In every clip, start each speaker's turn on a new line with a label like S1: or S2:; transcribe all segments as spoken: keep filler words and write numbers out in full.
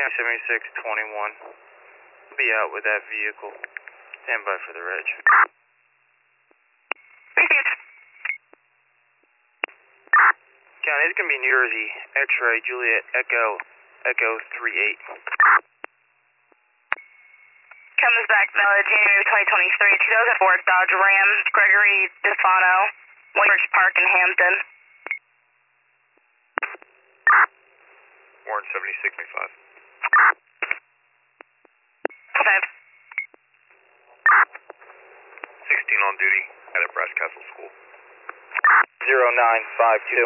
S1: County seventy-six twenty-one. Be out with that vehicle. Stand by for the reg. County, it's going to be New Jersey, X-ray, Juliet, Echo, Echo three eight.
S2: Comes back valid January twenty twenty-three, two thousand four Dodge Ram, Gregory DeFano, Woodbridge Park in Hampton.
S1: Warren seventy-six twenty-five.
S2: Five.
S1: sixteen on duty at Brass Castle School. zero nine five two.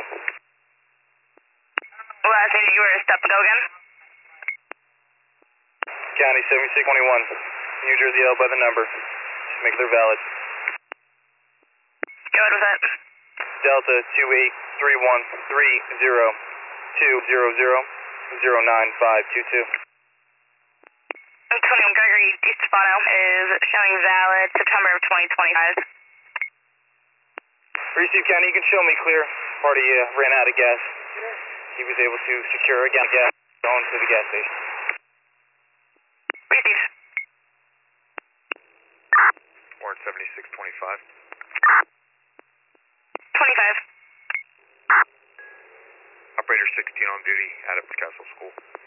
S2: Last unit, you were a step and go again?
S1: County seventy-six twenty-one. New Jersey L by the number. Just make sure they're valid.
S2: Go ahead with that.
S1: Delta two eight three one three zero two zero zero zero nine five two two.
S2: twenty-one Gregory DeStefano is showing valid September of twenty twenty-five.
S1: Receive County, you can show me clear. Party uh, ran out of gas. He was able to secure a gas going to the gas station.
S2: Receive.
S1: Warren seventy-six twenty-five.
S2: twenty-five.
S1: Operator sixteen on duty at Castle School.